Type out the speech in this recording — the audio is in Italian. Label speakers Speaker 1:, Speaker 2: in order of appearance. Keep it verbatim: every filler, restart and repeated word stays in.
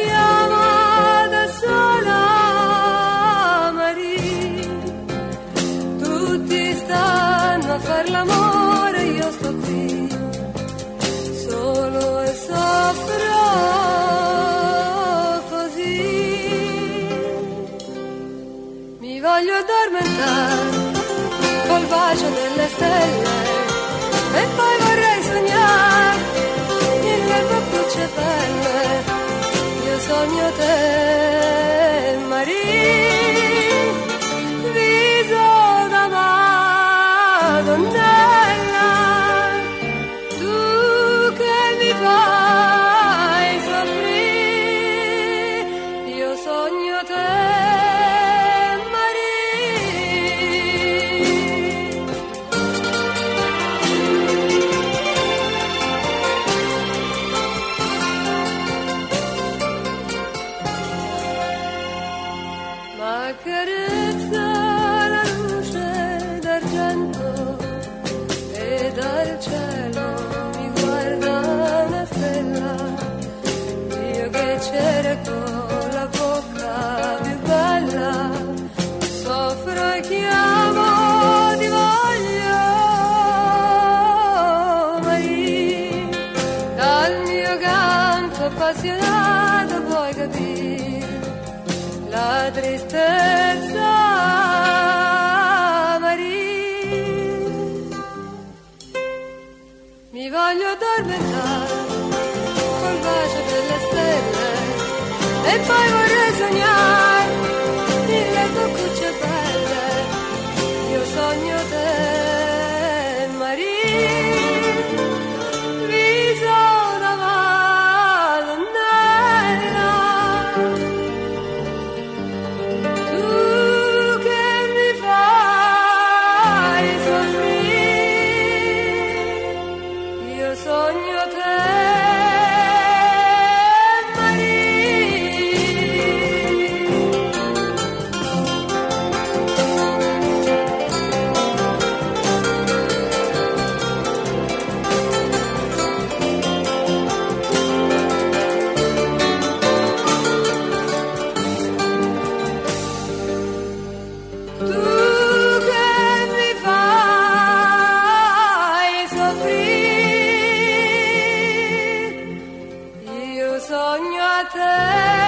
Speaker 1: chiama da sola Maria. Tutti stanno a far l'amore, io sto qui solo e soffro così. Mi voglio addormentare col bacio delle stelle e poi vorrei sognare mille papucce belle. Io sogno te, Maria, viso da Madonnella, tu che mi fai soffrire. Io sogno te, accarezza la luce d'argento e dal cielo mi guarda una stella. Io che cerco la bocca più bella, soffro e chiamo di voglia Maria. Dal mio canto appassionato puoi capire la tristezza, Maria. Mi voglio addormentare col bacio delle stelle e poi vorrei sognare mille boccucce belle. Io sogno te, Maria, viso da Madonnella, sogno te, sogno a te.